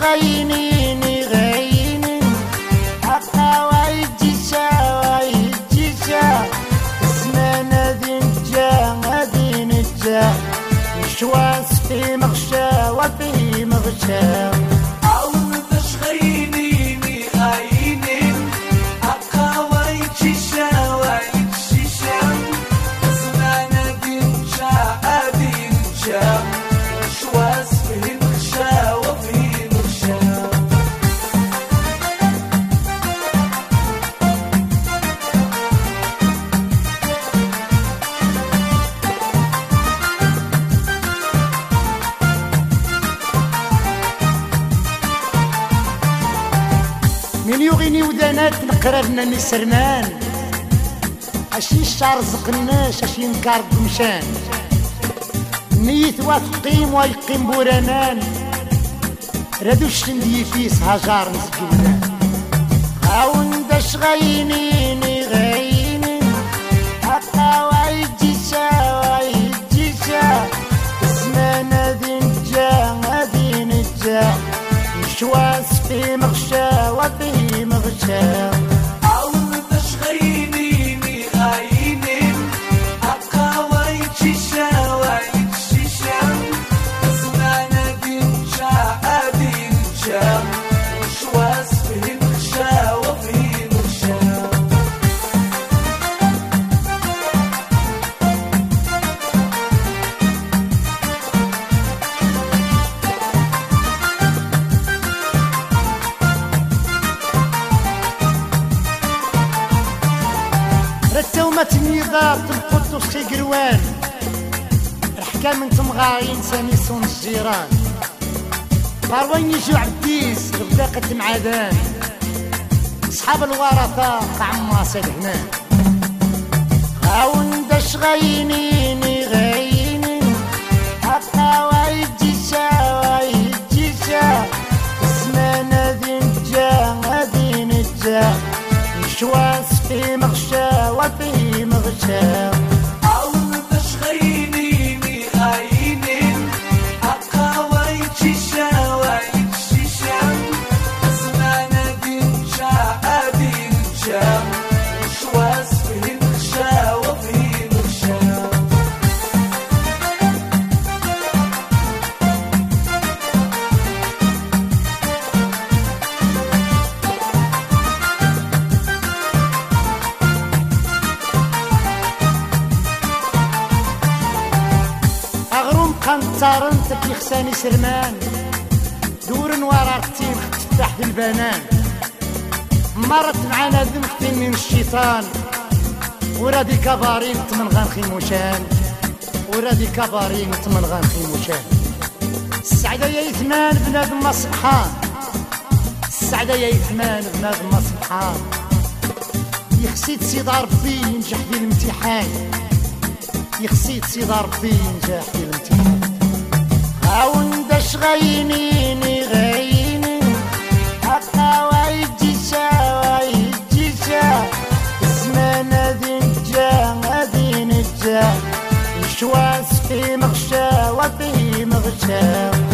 غينيني غيني حقا ويجيشا ويجيشا زمان غادي نجا مشواس في مغشا وفي مغشا عاودش غينيني غيني حقا ويجيشا ويجيشا زمان غادي نجا مشواس في مغشا وفي مغشا من يغني ودانات نقررنا نسرمان اشي الشعر زقناش اشي نكار بمشان نيت واثقيم ويقيم بورانان رادوش ندي فيس هجار نسجونان عاون داش غينيني غيني حقا ويجيشا ويجيشا زمان غادي نجا مشواس في مغشا وفي مغشا عاودش غينيني غيني حقا ويجيشا ويجيشا زمان غادي نجا مشواس في مغشا وفي مغشا رتومة النضال القدس خي قروان الحكام انتم غاين سامي صون الجيران قاروين يجو عبديس ربداقة معدان اصحاب الورثة طعم سيد هنان عاون داش غينيني غيني حقا ويجيشا ويجيشا زمان غادي نجا مشواس في مغشا وفي مغشا عاودش غينيني غيني حقا ويجيشا ويجيشا زمان غادي نجا مشواس في مغشا وفي مغشا أغروم قنطرن تبي خساني سرمان دور ورا رتين تفتح في البنان مرت معانا ذنبتين من الشيطان ورادي كبارين تمن غنخي موشان ورادي كبارين تمن غنخي موشان السعدة يا يثمان بنادم ما سبحان السعدة يا يثمان بنادم ما سبحان يخسيت سيد ربي ينجح في الامتحان يخسيت سيد ربي ينجح في الامتحان عاون داش غينيني غيني حقا ويجيشا ويجيشا زمان غادي نجا مشواس في مغشا وفي مغشا